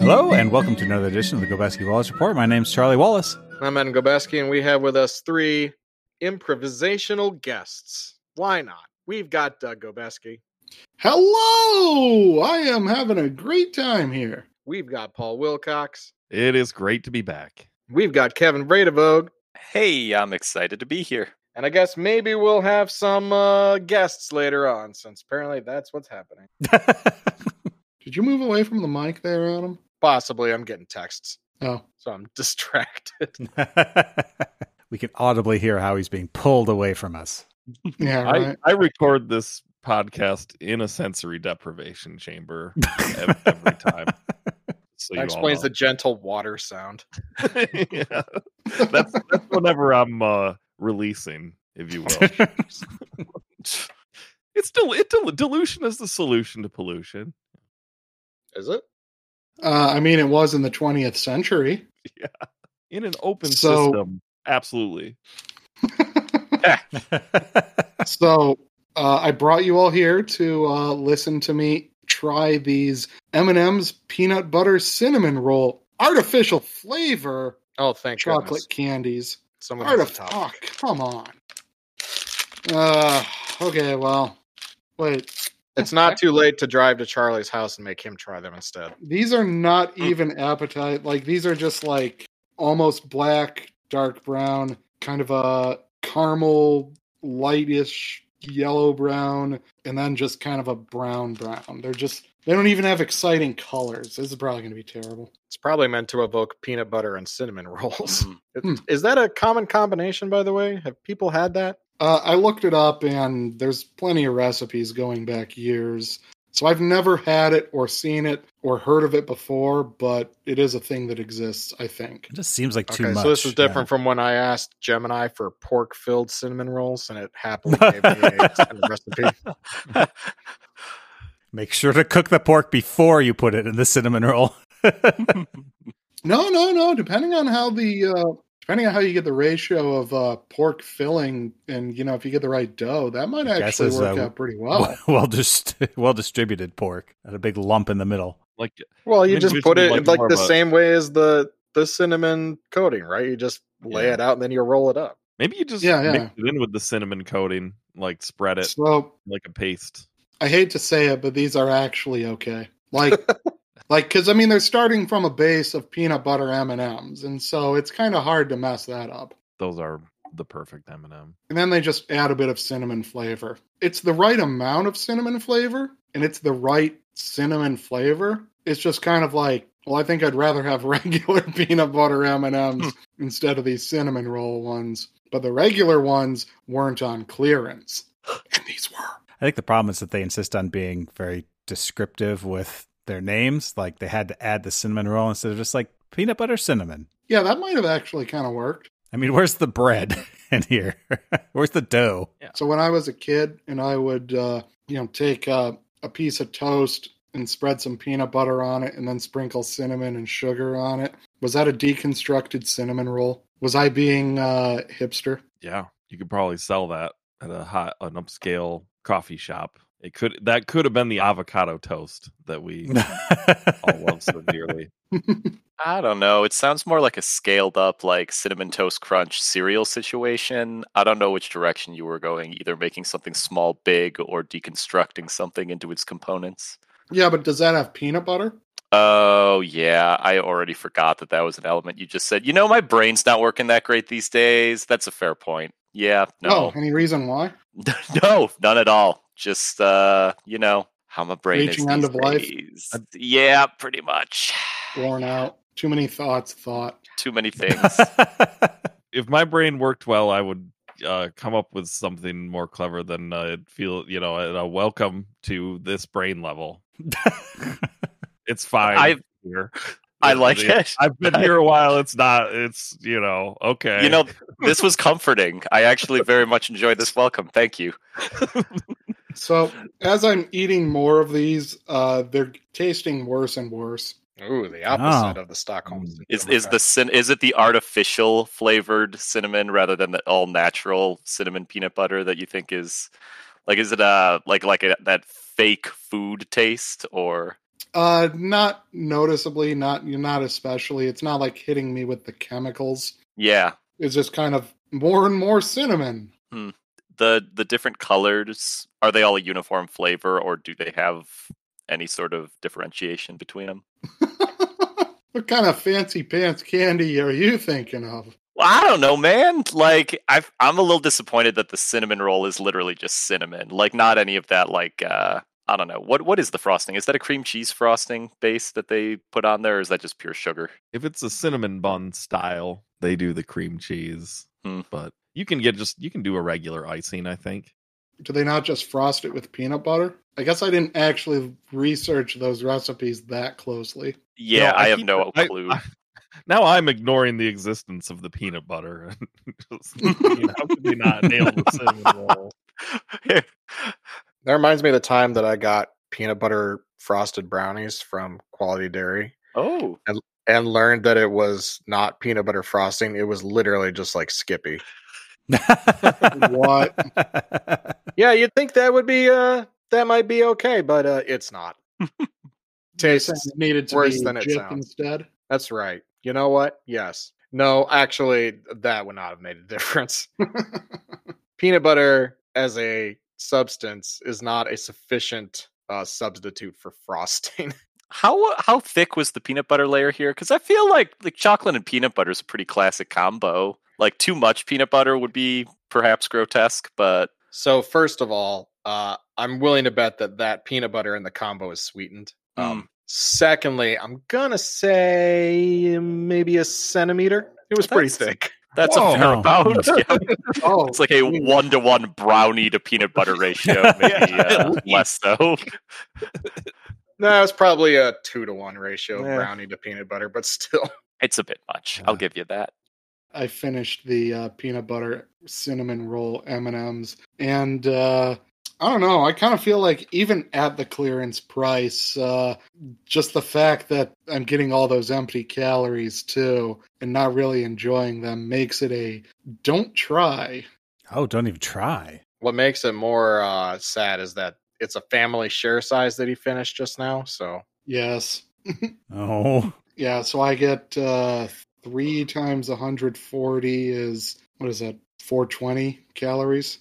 Hello, and welcome to another edition of the Gobeski Wallace Report. My name's Charlie Wallace. I'm Ed Gobeski, and we have with us three improvisational guests. Why not? We've got Doug Gobeski. Hello! I am having a great time here. We've got Paul Wilcox. It is great to be back. We've got Kevin Bredevogue. Hey, I'm excited to be here. And I guess maybe we'll have some guests later on, since apparently that's what's happening. Did you move away from the mic there, Adam? Possibly. I'm getting texts. Oh. So I'm distracted. We can audibly hear how he's being pulled away from us. Yeah, right. I record this podcast in a sensory deprivation chamber every time. So that explains the gentle water sound. Yeah. That's whenever I'm releasing, if you will. It's dilution is the solution to pollution. Is it? I mean, it was in the 20th century. Yeah. In an open system. Absolutely. So I brought you all here to listen to me try these M&M's peanut butter cinnamon roll artificial flavor. Oh, thank chocolate goodness. Candies. Someone has a topic. Oh, come on. Okay, well, wait. It's not too late to drive to Charlie's house and make him try them instead. These are not even appetite. Like, these are just like almost black, dark brown, kind of a caramel, lightish yellow brown, and then just kind of a brown. They don't even have exciting colors. This is probably going to be terrible. It's probably meant to evoke peanut butter and cinnamon rolls. Is that a common combination, by the way? Have people had that? I looked it up, and there's plenty of recipes going back years. So I've never had it or seen it or heard of it before, but it is a thing that exists, I think. It just seems like too much. So this is different from when I asked Gemini for pork-filled cinnamon rolls, and it happily gave me a recipe. Make sure to cook the pork before you put it in the cinnamon roll. No. Depending on how you get the ratio of pork filling, and if you get the right dough, that might actually work out pretty well. Well distributed pork, and a big lump in the middle. You just put it like the same way as the cinnamon coating, right? You just lay it out and then you roll it up. Maybe you just mix it in with the cinnamon coating, like spread it like a paste. I hate to say it, but these are actually okay. Because they're starting from a base of peanut butter M&Ms, and so it's kind of hard to mess that up. Those are the perfect M&M. And then they just add a bit of cinnamon flavor. It's the right amount of cinnamon flavor, and it's the right cinnamon flavor. It's just kind of like, I think I'd rather have regular peanut butter M&Ms instead of these cinnamon roll ones. But the regular ones weren't on clearance, and these were. I think the problem is that they insist on being very descriptive with their names. Like, they had to add the cinnamon roll instead of just like peanut butter cinnamon. Yeah, that might have actually kind of worked. I mean, where's the bread in here? Where's the dough? Yeah. So when I was a kid and I would, take a piece of toast and spread some peanut butter on it and then sprinkle cinnamon and sugar on it. Was that a deconstructed cinnamon roll? Was I being hipster? Yeah, you could probably sell that at an upscale coffee shop. That could have been the avocado toast that we all love so dearly. I don't know. It sounds more like a scaled up, like Cinnamon Toast Crunch cereal situation. I don't know which direction you were going, either making something small big or deconstructing something into its components. Yeah, but does that have peanut butter? Oh, yeah. I already forgot that was an element you just said. My brain's not working that great these days. That's a fair point. Yeah, no. Oh, any reason why? No, none at all. Just, how my brain Reaching is end these of life? days. Yeah, pretty much. Worn out. Too many thoughts. Too many things. If my brain worked well, I would come up with something more clever than a welcome to this brain level. It's fine. I like it. I've been here a while. It's okay. This was comforting. I actually very much enjoyed this welcome. Thank you. So as I'm eating more of these, they're tasting worse and worse. Ooh, the opposite of the Stockholm. Is it the artificial flavored cinnamon rather than the all natural cinnamon peanut butter that you think is like? Is it that fake food taste or? Not noticeably, not especially. It's not like hitting me with the chemicals. Yeah. It's just kind of more and more cinnamon. The different colors, are they all a uniform flavor, or do they have any sort of differentiation between them? What kind of fancy pants candy are you thinking of? Well, I don't know, man. Like, I'm a little disappointed that the cinnamon roll is literally just cinnamon. Like, not any of that, like, I don't know. What is the frosting? Is that a cream cheese frosting base that they put on there, or is that just pure sugar? If it's a cinnamon bun style, they do the cream cheese. But you can do a regular icing, I think. Do they not just frost it with peanut butter? I guess I didn't actually research those recipes that closely. Yeah, I have no clue. Now I'm ignoring the existence of the peanut butter. How could they not nail the cinnamon roll? That reminds me of the time that I got peanut butter frosted brownies from Quality Dairy. Oh. And learned that it was not peanut butter frosting. It was literally just like Skippy. What? Yeah, you'd think that would be that might be okay, but it's not. Tastes It needed to worse be than it Jif sounds. instead. That's right. You know what? Yes. No, actually, that would not have made a difference. Peanut butter as a substance is not a sufficient substitute for frosting. How thick was the peanut butter layer here? Because I feel like chocolate and peanut butter is a pretty classic combo. Like, too much peanut butter would be perhaps grotesque, but... So first of all, I'm willing to bet that peanut butter in the combo is sweetened. Secondly, I'm gonna say maybe a centimeter. It was pretty thick. That's a fair amount. Yeah. Oh, It's like a 1-to-1 brownie to peanut butter ratio, maybe less so. No, it's probably a 2-to-1 ratio of Yeah. brownie to peanut butter, but still. It's a bit much. I'll give you that. I finished the peanut butter cinnamon roll M&Ms, and I don't know. I kind of feel like even at the clearance price, just the fact that I'm getting all those empty calories too, and not really enjoying them, makes it a don't try. Oh, don't even try. What makes it more sad is that it's a family share size that he finished just now. So Yes. Oh. Yeah, so I get 3 times 140 is, what is that, 420 calories?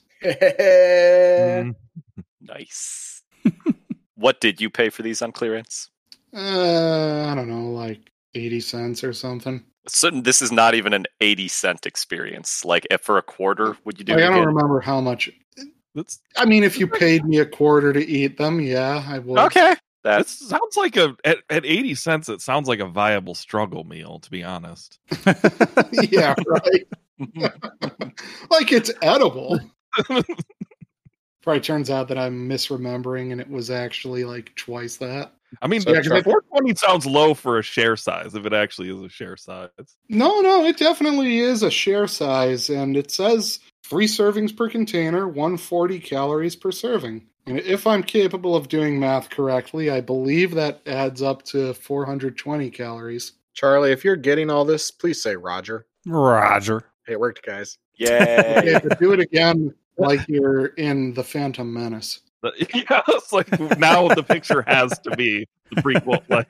Nice. What did you pay for these on clearance? I don't know, like 80 cents or something. So this is not even an 80-cent experience. Like, if for a quarter, would you do Like, it I don't again? remember how much. That's I mean, if you paid me a quarter to eat them, yeah, I would. Okay. that That's sounds like at 80 cents. It sounds like a viable struggle meal, to be honest. Yeah, right. Like, it's edible. Probably turns out that I'm misremembering, and it was actually like twice that. I mean, So, 420 sounds low for a share size. If it actually is a share size, No, it definitely is a share size, and it says 3 servings per container, 140 calories per serving. And if I'm capable of doing math correctly, I believe that adds up to 420 calories. Charlie, if you're getting all this, please say Roger. Roger. Hey, it worked, guys. Okay, yay. but do it again like you're in The Phantom Menace. yeah, it's like now the picture has to be the prequel. Like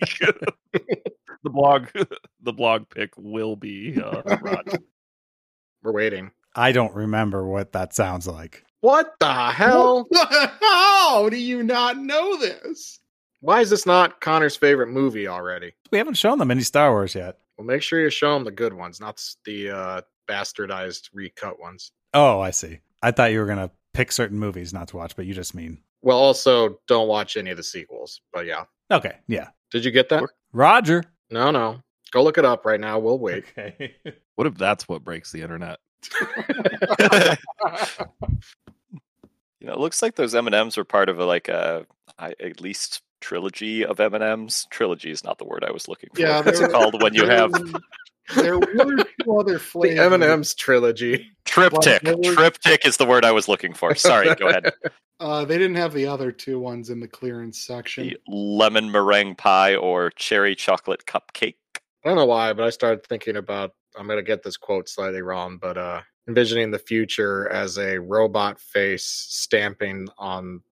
the blog pic will be Roger. We're waiting. I don't remember what that sounds like. What the hell? How do you not know this? Why is this not Connor's favorite movie already? We haven't shown them any Star Wars yet. Well, make sure you show him the good ones, not the bastardized recut ones. Oh, I see. I thought you were going to pick certain movies not to watch, but you just mean. Well, also, don't watch any of the sequels. But yeah. Okay, yeah. Did you get that? Roger. No. Go look it up right now. We'll wait. Okay. What if that's what breaks the internet? It looks like those M&Ms were part of at least trilogy of M&Ms. Trilogy is not the word I was looking for. Yeah, What's it called when you have There were 2 other The flavors. M&M's trilogy. triptych? Well, there were- Triptych is the word I was looking for. Sorry, go ahead. They didn't have the other 2 ones in the clearance section. The lemon meringue pie or cherry chocolate cupcake. I don't know why, but I started thinking about, I'm going to get this quote slightly wrong, but envisioning the future as a robot face stamping on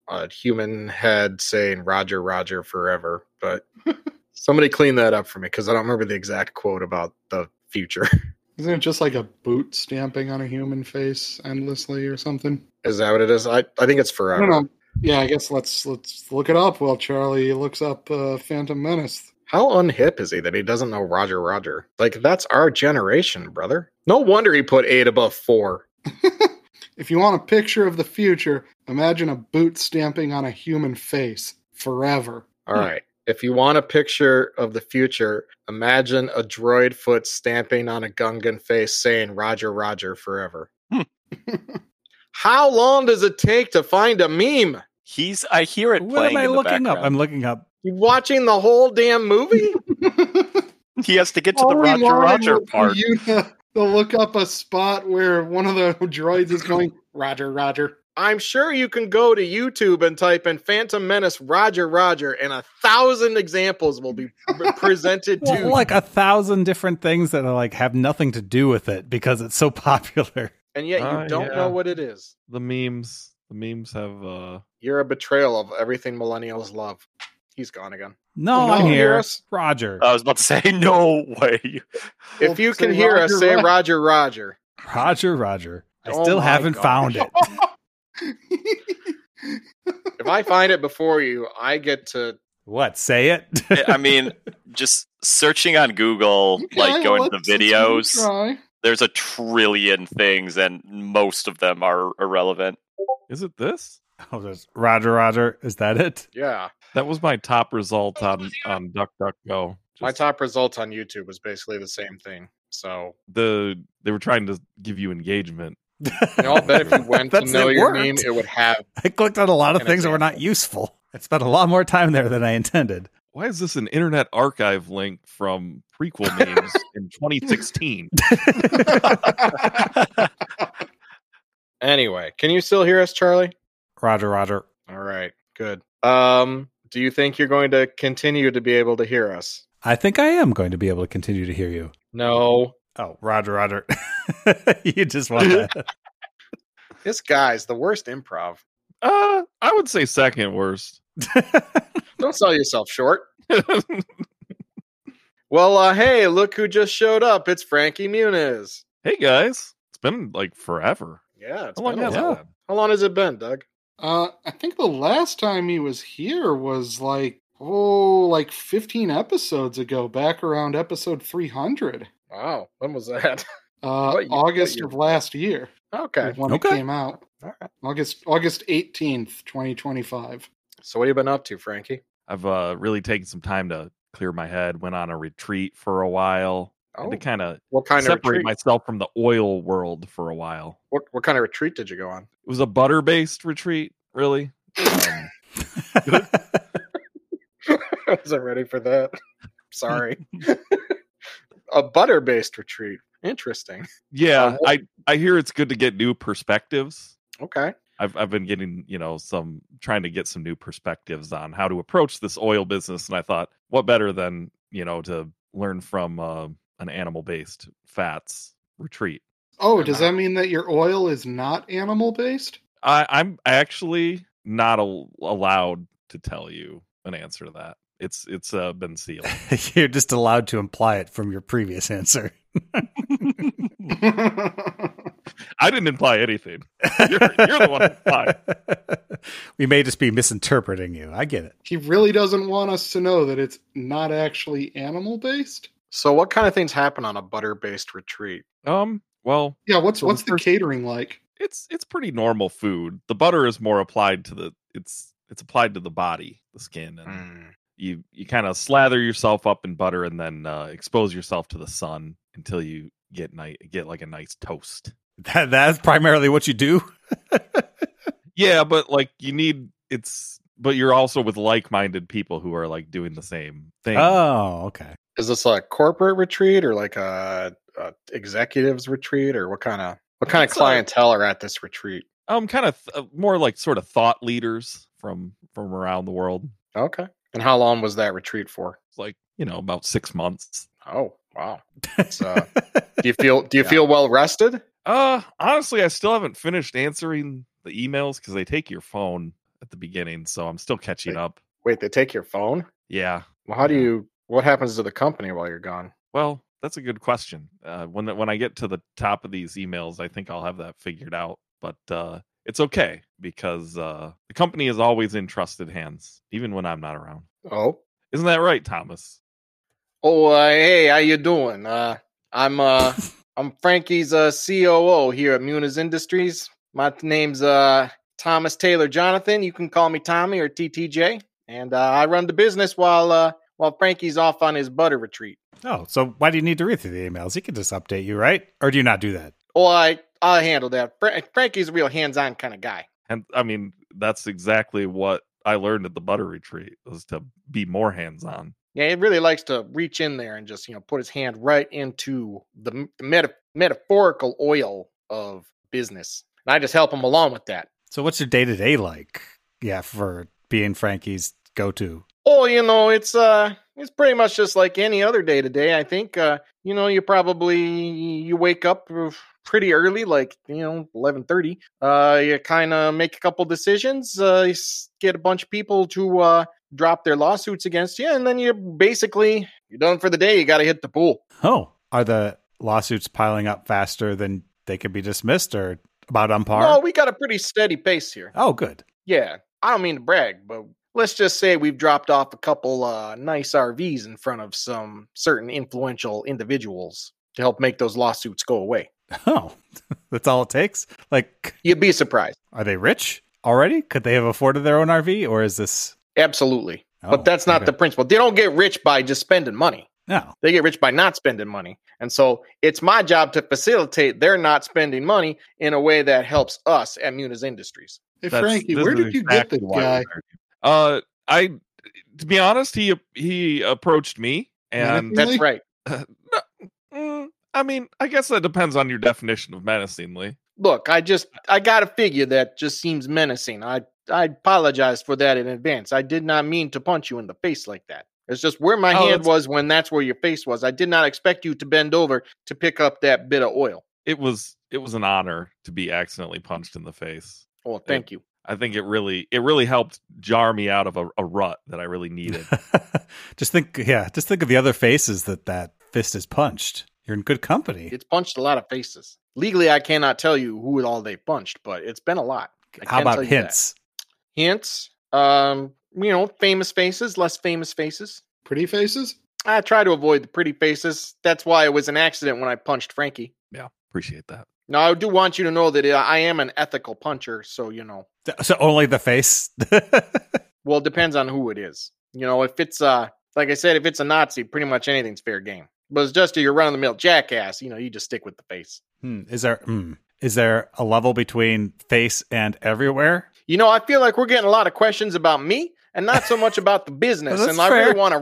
a human head saying Roger, Roger forever. But somebody clean that up for me because I don't remember the exact quote about the future. Isn't it just like a boot stamping on a human face endlessly or something? Is that what it is? I think it's I forever. don't know. Yeah, I guess let's look it up while Charlie looks up Phantom Menace. How unhip is he that he doesn't know Roger, Roger? Like, that's our generation, brother. No wonder he put 8 above 4. If you want a picture of the future, imagine a boot stamping on a human face forever. All right. If you want a picture of the future, imagine a droid foot stamping on a Gungan face saying Roger, Roger forever. How long does it take to find a meme? I hear it What playing am I in the looking up? background. I'm looking up. You watching the whole damn movie? He has to get to All the we Roger wanted Roger was for part. you to look up a spot where one of the droids is going, Roger, Roger. I'm sure you can go to YouTube and type in Phantom Menace Roger, Roger, and 1,000 examples will be presented to Well, you. like 1,000 different things that are like have nothing to do with it because it's so popular. And yet you don't yeah. know what it is. The memes have You're a betrayal of everything millennials love. He's gone again. No, Can I'm you hear here. us? Roger. I was about to say, no way. If you Say can hear us, Roger, say Roger. Roger, Roger. Roger, Roger. I Oh still my haven't God. found it. If I find it before you, I get to. What? Say it? I mean, just searching on Google, Okay, like going to let's the give it a videos, try. there's a trillion things, and most of them are irrelevant. is it this? Oh, there's Roger, Roger. Is that it? Yeah. That was my top result on DuckDuckGo. My Just top result on YouTube was basically the same thing. So, they were trying to give you engagement. I'll bet if you went to That's- know it your worked. meme, it would have. I clicked on a lot of An things that were not example. useful. I spent a lot more time there than I intended. Why is this an Internet Archive link from prequel memes in 2016? Anyway, can you still hear us, Charlie? Roger, Roger. All right, good. Do you think you're going to continue to be able to hear us? I think I am going to be able to continue to hear you. No. Oh, Roger, Roger. You just want that. This guy's the worst improv. I would say second worst. Don't sell yourself short. Well, hey, look who just showed up. It's Frankie Muniz. Hey guys, it's been like forever. Yeah, it's How long been a has it while. been? How long has it been, Doug? I think the last time he was here was like 15 episodes ago, back around episode 300. Wow, when was that? What August year? of last year. Okay. was when Okay. it came out. All right. August 18th, 2025. So what have you been up to, Frankie? I've really taken some time to clear my head. Went on a retreat for a while. Oh, To kind of what kind of separate retreat? myself from the oil world for a while. What kind of retreat did you go on? It was a butter-based retreat, really. I wasn't ready for that. Sorry. A butter-based retreat. Interesting. Yeah, I hear it's good to get new perspectives. Okay. I've been getting, trying to get some new perspectives on how to approach this oil business, and I thought, what better than, to learn from an animal-based fats retreat. Oh, They're does not. that mean that your oil is not animal based? I'm actually not allowed to tell you an answer to that. It's been sealed. You're just allowed to imply it from your previous answer. I didn't imply anything. You're the one who implied. We may just be misinterpreting you. I get it. He really doesn't want us to know that it's not actually animal based. So what kind of things happen on a butter-based retreat? Well, Yeah, what's So the first- catering like? it's pretty normal food. The butter is more applied to it's applied to the body, the skin, and Mm. you kind of slather yourself up in butter and then expose yourself to the sun until you get like a nice toast. That's primarily what you do. Yeah, but like but you're also with like-minded people who are like doing the same thing. Oh, okay. Is this like a corporate retreat or like a executives retreat, or what kind of It's a- clientele are at this retreat? Kind of more like sort of thought leaders from around the world. Okay. And how long was that retreat for? It's like, about 6 months. Oh, wow. Do you feel well rested? Honestly, I still haven't finished answering the emails because they take your phone at the beginning, so I'm still catching up. Wait, they take your phone? Yeah. Well, how do you? What happens to the company while you're gone? Well, that's a good question. When I get to the top of these emails, I think I'll have that figured out. But it's okay because the company is always in trusted hands, even when I'm not around. Oh, Isn't that right, Thomas? oh, hey, how you doing? I'm Frankie's COO here at Muniz Industries. My name's Thomas Taylor Jonathan. You can call me Tommy or TTJ, and I run the business while Frankie's off on his butter retreat. Oh, so why do you need to read through the emails? He can just update you, right? Or do you not do that? Oh, I handle that. Frankie's a real hands-on kind of guy. And I mean, that's exactly what I learned at the butter retreat, was to be more hands-on. Yeah, he really likes to reach in there and just, put his hand right into the metaphorical oil of business. And I just help him along with that. So what's your day-to-day like? Yeah, for being Frankie's go-to. Oh, it's pretty much just like any other day to day. I think, you wake up pretty early, like 11:30. You kind of make a couple decisions. You get a bunch of people to drop their lawsuits against you, and then you're done for the day. You got to hit the pool. Oh, are the lawsuits piling up faster than they can be dismissed, or about on par? No, we got a pretty steady pace here. Oh, good. Yeah, I don't mean to brag, but let's just say we've dropped off a couple nice RVs in front of some certain influential individuals to help make those lawsuits go away. Oh, that's all it takes? Like, You'd be surprised. are they rich already? Could they have afforded their own RV, or is this... Absolutely. Oh, but that's not okay. the principle. They don't get rich by just spending money. No. They get rich by not spending money. And so it's my job to facilitate their not spending money in a way that helps us at Muniz Industries. Hey, This Frankie, where is did you get exactly this why we guy? hired you. To be honest, he approached me, and Really? That's right. I mean, I guess that depends on your definition of menacingly. Look, I got a figure that just seems menacing. I apologize for that in advance. I did not mean to punch you in the face like that. It's just where my hand was when that's where your face was. I did not expect you to bend over to pick up that bit of oil. It was an honor to be accidentally punched in the face. Oh, thank you. I think it really helped jar me out of a rut that I really needed. Just think of the other faces that fist is punched. You're in good company. It's punched a lot of faces. Legally, I cannot tell you who all they punched, but it's been a lot. How about hints? Hints? Famous faces, less famous faces. Pretty faces? I try to avoid the pretty faces. That's why it was an accident when I punched Frankie. Yeah, appreciate that. Now, I do want you to know that I am an ethical puncher, so So only the face? Well, it depends on who it is. If it's like I said, if it's a Nazi, pretty much anything's fair game. But it's just your run-of-the-mill jackass, you just stick with the face. Is there a level between face and everywhere? I feel like we're getting a lot of questions about me and not so much about the business. That's And I fair. really want to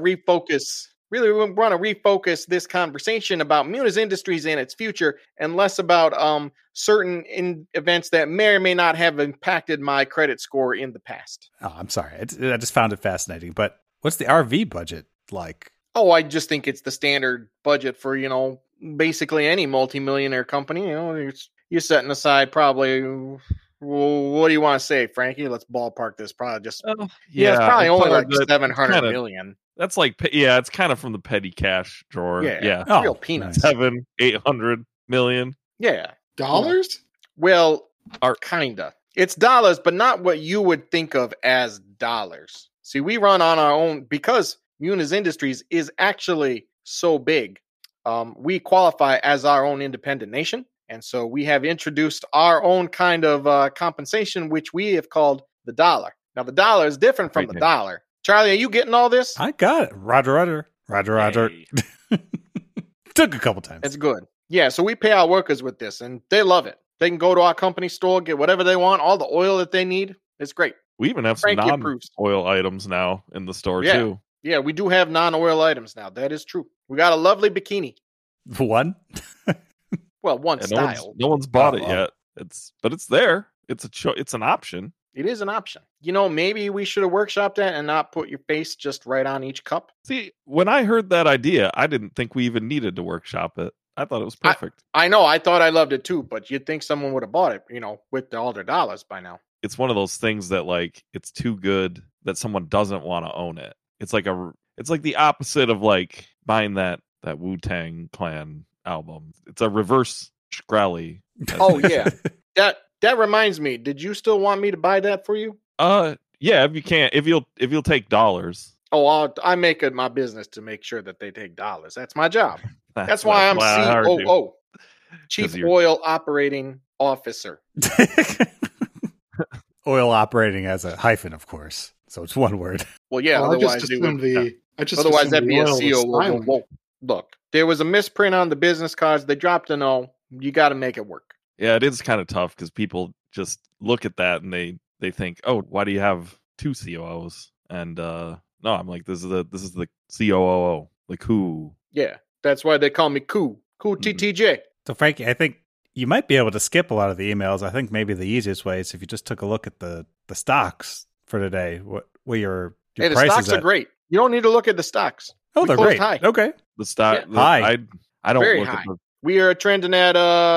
refocus this conversation about Muniz Industries and its future, and less about certain events that may or may not have impacted my credit score in the past. Oh, I'm sorry. I just found it fascinating. But what's the RV budget like? Oh, I just think it's the standard budget for, basically any multimillionaire company. You're setting aside probably, what do you want to say, Frankie? Let's ballpark this. Probably just, it's probably only like 700 million. That's like, it's kind of from the petty cash drawer. Yeah. It's real peanuts. 700-800 million. Yeah. Dollars? Well, kinda. It's dollars, but not what you would think of as dollars. See, we run on our own because Muniz Industries is actually so big. We qualify as our own independent nation. And so we have introduced our own kind of compensation, which we have called the dollar. Now, the dollar is different from the dollar. Charlie, are you getting all this? I got it. Roger. Hey. Took a couple times. It's good. Yeah, so we pay our workers with this, and they love it. They can go to our company store, get whatever they want, all the oil that they need. It's great. We even have some Frankie approves. non-oil items now in the store, Yeah. too. Yeah, we do have non-oil items now. That is true. We got a lovely bikini. One? Well, one And style. no one's bought it Oh. yet. But it's there. It's an option. It is an option. Maybe we should have workshopped that and not put your face just right on each cup. See, when I heard that idea, I didn't think we even needed to workshop it. I thought it was perfect. I know. I thought I loved it too, but you'd think someone would have bought it, with all their dollars by now. it's one of those things that like it's too good that someone doesn't want to own it. It's like the opposite of like buying that Wu-Tang Clan album. It's a reverse Shkreli. Oh yeah. That reminds me. Did you still want me to buy that for you? Yeah, if you can, if you'll take dollars. Oh, I make it my business to make sure that they take dollars. That's my job. That's why I'm I heard you. COO, Chief Oil Operating Officer. Oil operating as a hyphen, of course. So it's one word. Well, yeah. Well, Otherwise, that'd be a COO. Look, there was a misprint on the business cards. They dropped an O. You got to make it work. Yeah, it is kind of tough because people just look at that and they think, oh, why do you have two COOs? And no, I'm like, this is the COO, like who? Yeah, that's why they call me Cool TTJ. So Frankie, I think you might be able to skip a lot of the emails. I think maybe the easiest way is if you just took a look at the stocks for today. What your Hey, the prices stocks are great. You don't need to look at the stocks. Oh, We they're closed great. high. Okay. The stock High. I don't Very look high. at the We are trending at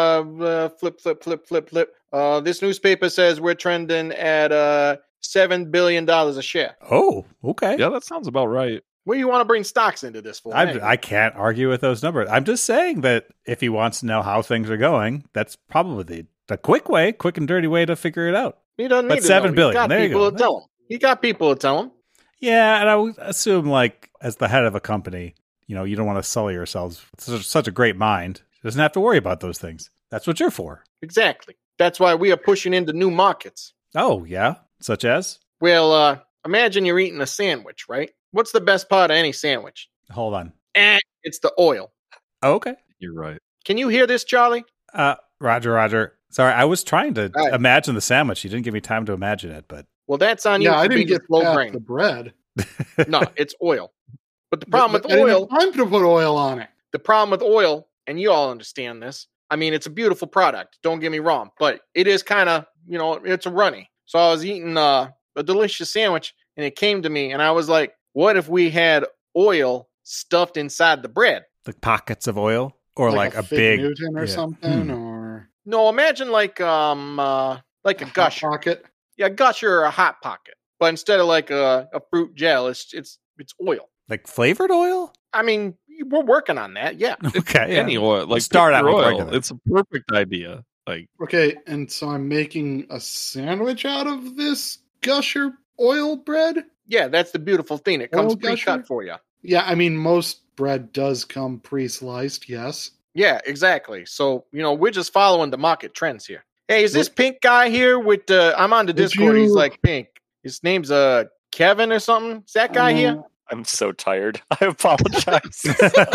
flip. This newspaper says we're trending at $7 billion a share. Oh, okay. yeah, that sounds about right. What do you want to bring stocks into this for? I can't argue with those numbers. I'm just saying that if he wants to know how things are going, that's probably the quick and dirty way to figure it out. He doesn't need But to $7 know. billion. He got There you people go. to tell him. He got people to tell him. Yeah, and I would assume, like, as the head of a company, you don't want to sully yourselves with such a great mind. He doesn't have to worry about those things. That's what you're for. Exactly. That's why we are pushing into new markets. Oh, yeah? Such as? Well, imagine you're eating a sandwich, right? What's the best part of any sandwich? Hold on. It's the oil. Oh, okay. You're right. Can you hear this, Charlie? Roger. Sorry, I was trying to All right. imagine the sandwich. You didn't give me time to imagine it, but... Well, that's on you Yeah, I for didn't being get slow past brain. the bread. No, it's oil. But the problem But with I didn't oil, have time to put oil on it. and you all understand this. I mean, it's a beautiful product. Don't get me wrong, but it is kind of, it's a runny. So I was eating a delicious sandwich, and it came to me, and I was like, "What if we had oil stuffed inside the bread?" Like pockets of oil? Or like a Fig big... Newton or yeah. something, or No, imagine like a Hot gusher. Pocket. Yeah, a gusher or a hot pocket, but instead of like a fruit gel, it's oil. Like flavored oil? I mean, we're working on that. Yeah. Okay. Any oil, like Start pick out your with oil. regular. It's a perfect idea. Like Okay, and so I'm making a sandwich out of this gusher oil bread? Yeah, that's the beautiful thing. It comes Oil gusher? pre-cut for you. Yeah, I mean, most bread does come pre-sliced, yes. Yeah, exactly. So, we're just following the market trends here. Hey, is this pink guy here with I'm on the Did Discord. He's you- like pink. His name's Kevin or something. Is that guy here? I'm so tired. I apologize.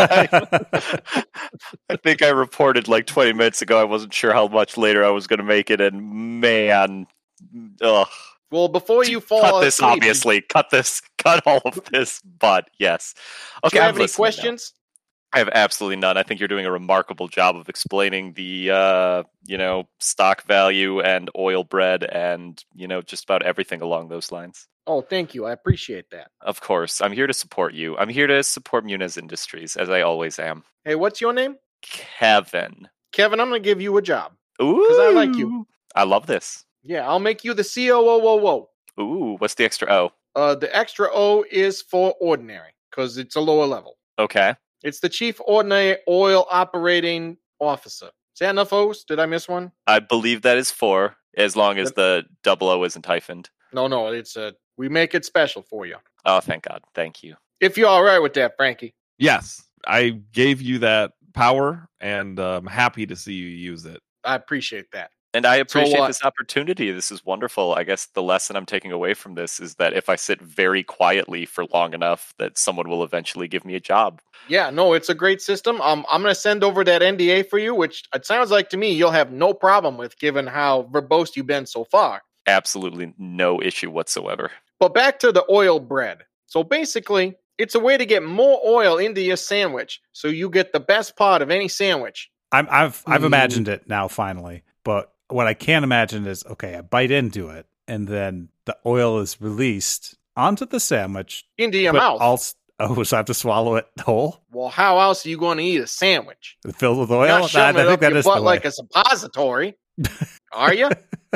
I think I reported like 20 minutes ago. I wasn't sure how much later I was going to make it, and man, ugh. Well, before you fall Cut this, asleep, obviously. Cut this. Cut all of this. But yes. do Okay, you I'm have any listening now. questions? I have absolutely none. I think you're doing a remarkable job of explaining the, stock value and oil bread and, just about everything along those lines. Oh, thank you. I appreciate that. Of course. I'm here to support you. I'm here to support Muniz Industries, as I always am. Hey, what's your name? Kevin. Kevin, I'm going to give you a job. Ooh. I like you. I love this. Yeah, I'll make you the COO. Ooh, what's the extra O? The extra O is for ordinary because it's a lower level. Okay. It's the Chief Ordinary Oil Operating Officer. Is that enough O's? Did I miss one? I believe that is 4, as long as the double O isn't hyphened. No, it's we make it special for you. Oh, thank God. Thank you. If you're all right with that, Frankie. yes, I gave you that power, and I'm happy to see you use it. I appreciate that. And I appreciate what? this opportunity. This is wonderful. I guess the lesson I'm taking away from this is that if I sit very quietly for long enough, that someone will eventually give me a job. Yeah, no, it's a great system. I'm going to send over that NDA for you, which it sounds like to me you'll have no problem with given how verbose you've been so far. Absolutely no issue whatsoever. But back to the oil bread. So basically, it's a way to get more oil into your sandwich so you get the best part of any sandwich. I've imagined it now finally, but what I can't imagine is, okay, I bite into it and then the oil is released onto the sandwich. Into your but mouth. So I have to swallow it whole? Well, how else are you going to eat a sandwich? Filled with You're oil? not shoving it up your the butt way. like a suppository, are you?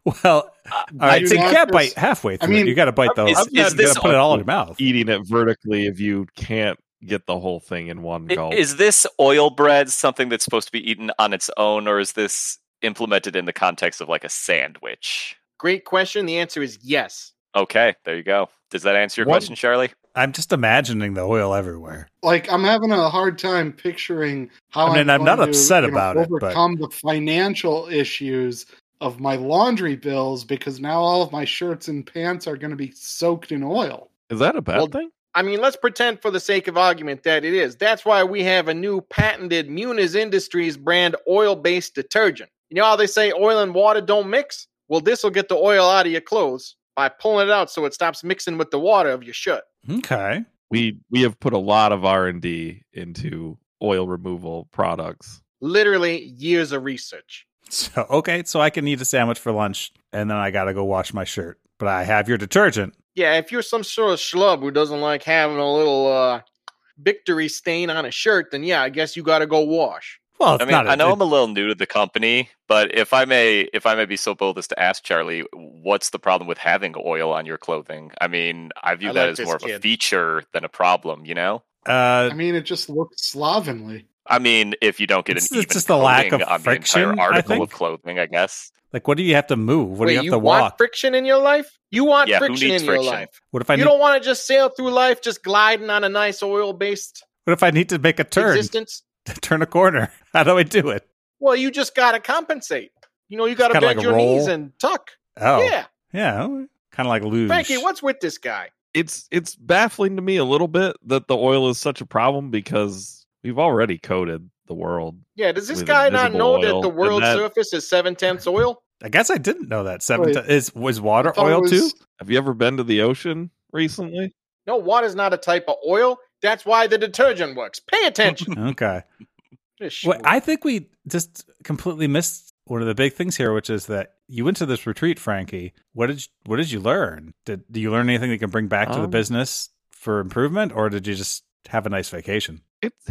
Well, all right, do so you not can't just- bite halfway through. mean, You got to bite the. is you got this to put it all in your mouth. Eating it vertically if you can't get the whole thing in one gulp. Is this oil bread something that's supposed to be eaten on its own, or is this implemented in the context of like a sandwich? Great question. The answer is yes. Okay, there you go. Does that answer your What- question, Charlie? I'm just imagining the oil everywhere. Like, I'm having a hard time picturing how I mean, I'm going not upset to, about it, but- overcome the financial issues of my laundry bills because now all of my shirts and pants are going to be soaked in oil. Is that a bad Well, thing? I mean, let's pretend for the sake of argument that it is. That's why we have a new patented Muniz Industries brand oil-based detergent. You know how they say oil and water don't mix? Well, this will get the oil out of your clothes by pulling it out so it stops mixing with the water of your shirt. Okay. We have put a lot of R&D into oil removal products. Literally years of research. So so I can eat a sandwich for lunch, and then I got to go wash my shirt. But I have your detergent. Yeah, if you're some sort of schlub who doesn't like having a little victory stain on a shirt, then yeah, I guess you got to go wash. Well, it's I mean, not. I know I'm a little new to the company, but if I may be so bold as to ask Charlie, what's the problem with having oil on your clothing? I mean, I view I that like as this more of a kid. feature than a problem, you know? Uh, I mean, it just looks slovenly. I mean, if you don't get It's an even just a lack coating of on the friction, entire I article of think. clothing, I guess. like, what do you have to move? What do Wait, you have you to want walk? friction in your life? You want Yeah, who friction needs in your friction? life. What if I You need? don't want to just sail through life just gliding on a nice oil-based What if I need to make a turn? existence. To turn a corner. How do I do it? Well, you just got to compensate. You know, you got to kinda bend like your roll. knees and tuck. Oh, Yeah. kind of like luge. Frankie, what's with this guy? It's baffling to me a little bit that the oil is such a problem because we've already coated the world. Yeah, does this With guy not invisible know that oil, the and world's that- surface is 7/10 oil? I guess I didn't know that. Wait. Was water I thought it oil was- too? Have you ever been to the ocean recently? No, water's not a type of oil. That's why the detergent works. Pay attention. Okay. This Well, shit. I think we just completely missed one of the big things here, which is that you went to this retreat, Frankie. What did you learn? Did you learn anything that you can bring back to the business for improvement, or did you just have a nice vacation? It's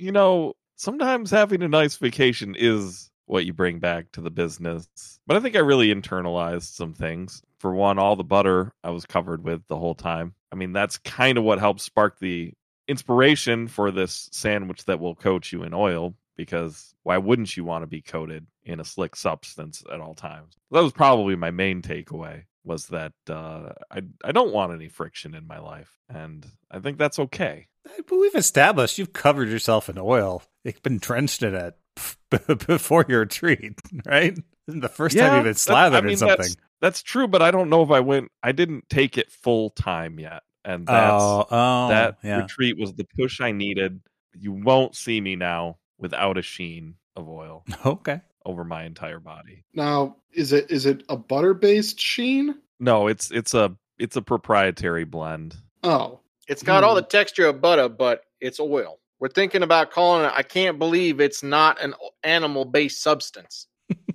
sometimes having a nice vacation is what you bring back to the business. But I think I really internalized some things. For one, all the butter I was covered with the whole time. I mean, that's kind of what helped spark the inspiration for this sandwich that will coat you in oil, because why wouldn't you want to be coated in a slick substance at all times? That was probably my main takeaway, was that I don't want any friction in my life, and I think that's okay. But we've established you've covered yourself in oil. You've been drenched in it before your retreat, right? Isn't the first time you've been slathered in something. That's true, but I don't know if I didn't take it full time yet. And that yeah. retreat was the push I needed. You won't see me now without a sheen of oil Okay. over my entire body. Now, is it a butter-based sheen? No, it's a proprietary blend. Oh, It's got all the texture of butter, but it's oil. We're thinking about calling it. I can't believe it's not an animal-based substance.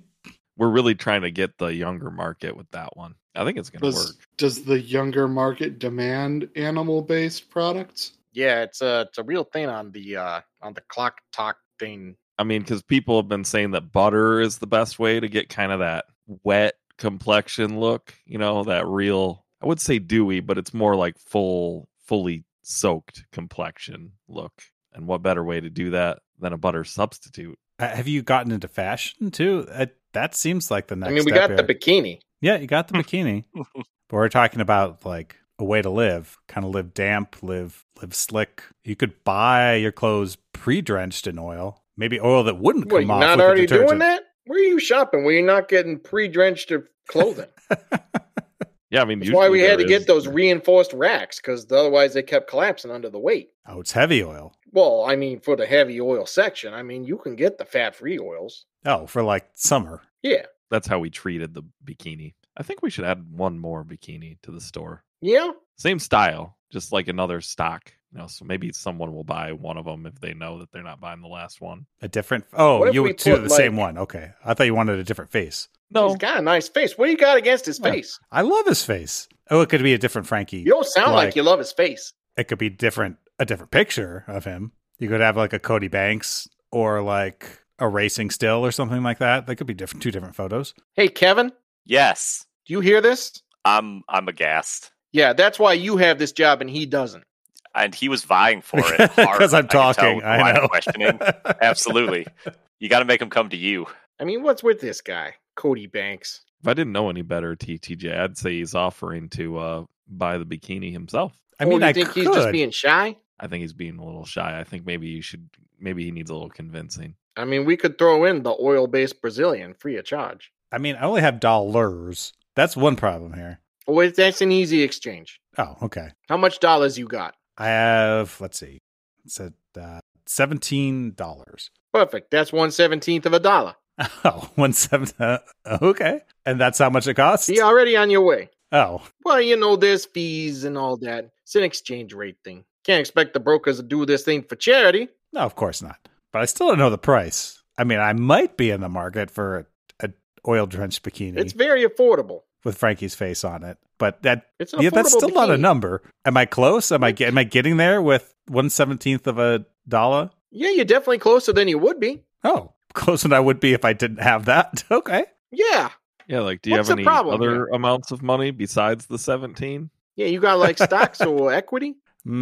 We're really trying to get the younger market with that one. I think it's going to work. does the younger market demand animal-based products? Yeah, it's a real thing on the clock talk thing. I mean, because people have been saying that butter is the best way to get kind of that wet complexion look. That real, I would say dewy, but it's more like fully soaked complexion look. And what better way to do that than a butter substitute? Have you gotten into fashion too? That seems like the next. I mean, we step got the here. bikini. Yeah, you got the bikini. But we're talking about like a way to live, kind of live damp, live slick. You could buy your clothes pre-drenched in oil, maybe oil that wouldn't What, come you're off. not with already the detergent. doing that? Where are you shopping? Where you're not getting pre-drenched of clothing? Yeah, I mean, That's why we usually had to there get those reinforced racks, because otherwise they kept collapsing under the weight. Oh, it's heavy oil. Well, I mean, for the heavy oil section, I mean, you can get the fat-free oils. Oh, for like summer. Yeah. That's how we treated the bikini. I think we should add one more bikini to the store. Yeah. Same style, just like another stock. So maybe someone will buy one of them if they know that they're not buying the last one. A different. Oh, What if you we would do put, the same like- one. Okay, I thought you wanted a different face. No, He's got a nice face. What do you got against his Yeah. face? I love his face. Oh, it could be a different Frankie. You don't sound like you love his face. It could be a different picture of him. You could have like a Cody Banks or like a racing still or something like that. They could be two different photos. Hey, Kevin, Yes. Do you hear this? I'm aghast. Yeah, that's why you have this job and he doesn't. And he was vying for it. Because I'm hard. talking. I can tell, I know. questioning. Absolutely. You got to make him come to you. I mean, what's with this guy, Cody Banks? If I didn't know any better, TTJ, I'd say he's offering to buy the bikini himself. I mean, you I think could. he's just being shy? I think he's being a little shy. I think maybe he needs a little convincing. I mean, we could throw in the oil-based Brazilian free of charge. I mean, I only have dollars. That's one problem here. Well, that's an easy exchange. Oh, okay. How much dollars you got? I have, let's see, it said $17. Perfect. That's 1/17 of a dollar. Oh, 1/7. Okay. And that's how much it costs? You're already on your way. Oh, Well, you know, there's fees and all that. It's an exchange rate thing. Can't expect the brokers to do this thing for charity. no, of course not. But I still don't know the price. I mean, I might be in the market for a oil-drenched bikini It's very affordable. with Frankie's face on it. But It's an yeah, that's affordable still not a bikini. number. Am I close? Am I getting there with 1/17 of a dollar? Yeah, you're definitely closer than you would be. Oh, closer than I would be if I didn't have that. Okay. Yeah. Yeah, like, do you What's have the any problem other here? amounts of money besides the 17? Yeah, you got like stocks or equity?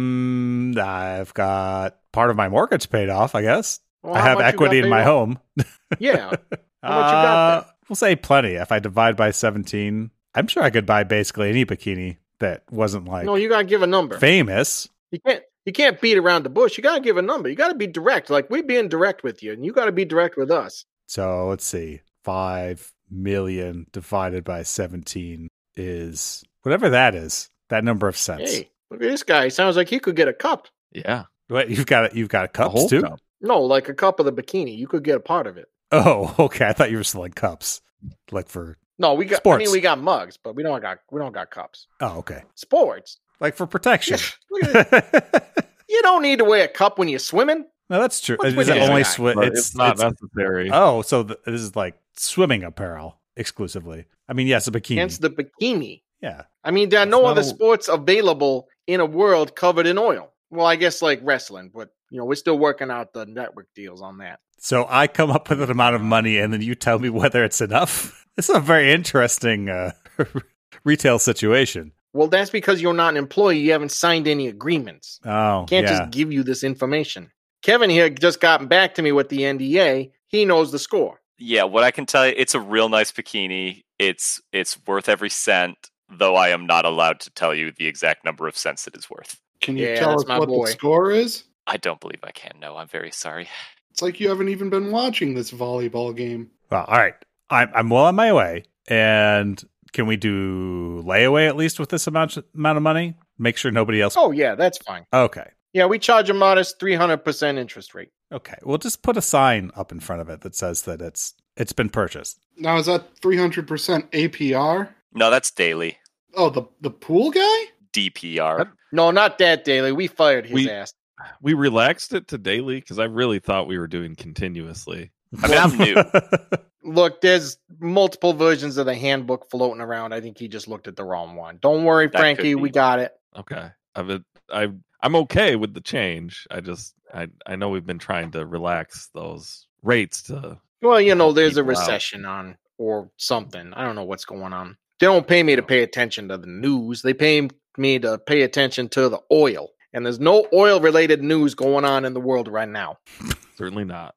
I've got part of my mortgage paid off, I guess. Well, I how have much you equity got in my paid off? home. Yeah. How much you got there? We'll say plenty. If I divide by 17, I'm sure I could buy basically any bikini that wasn't like No, you gotta give a number. famous. You can't beat around the bush. You gotta give a number. You gotta be direct. Like we're being direct with you, and you gotta be direct with us. So let's see. 5 million divided by 17 is whatever that is. That number of cents. Hey, look at this guy. He sounds like he could get a cup. Yeah. What, you've got The cups whole too? cup. No, like a cup of the bikini. You could get a part of it. Oh, okay. I thought you were selling cups. Like for No, we got. I Sports. mean, we got mugs, but we don't got cups. oh, okay. Sports. Like for protection. Look at you don't need to wear a cup when you're swimming. No, that's true. What's Is with it this only guy? But it's not necessary. Oh, so this is like swimming apparel exclusively. I mean, yes, a bikini. Against the bikini. Yeah. I mean, there are It's no not other a- sports available in a world covered in oil. Well, I guess like wrestling, but we're still working out the network deals on that. So I come up with an amount of money, and then you tell me whether it's enough. This is a very interesting retail situation. Well, that's because you're not an employee. You haven't signed any agreements. Oh, Can't yeah. just give you this information. Kevin here just got back to me with the NDA. He knows the score. Yeah, what I can tell you, it's a real nice bikini. It's worth every cent, though I am not allowed to tell you the exact number of cents it is worth. Can you Yeah, tell that's us my what boy. the score is? I don't believe I can. No, I'm very sorry. It's like you haven't even been watching this volleyball game. Well, all right. I'm well on my way. And can we do layaway at least with this amount of money? Make sure nobody else. Oh, yeah, that's fine. Okay. Yeah, we charge a modest 300% interest rate. Okay. We'll just put a sign up in front of it that says that it's been purchased. Now, is that 300% APR? No, that's daily. Oh, the pool guy? DPR. No, not that daily. We fired his We- ass. We relaxed it to daily because I really thought we were doing continuously. I mean, I'm new. Look, there's multiple versions of the handbook floating around. I think he just looked at the wrong one. Don't worry, That could Frankie. be. We got it. Okay. I'm okay with the change. I know we've been trying to relax those rates to Well, Help there's a people out. recession on or something. I don't know what's going on. They don't pay me to pay attention to the news. They pay me to pay attention to the oil. And there's no oil related news going on in the world right now. certainly not.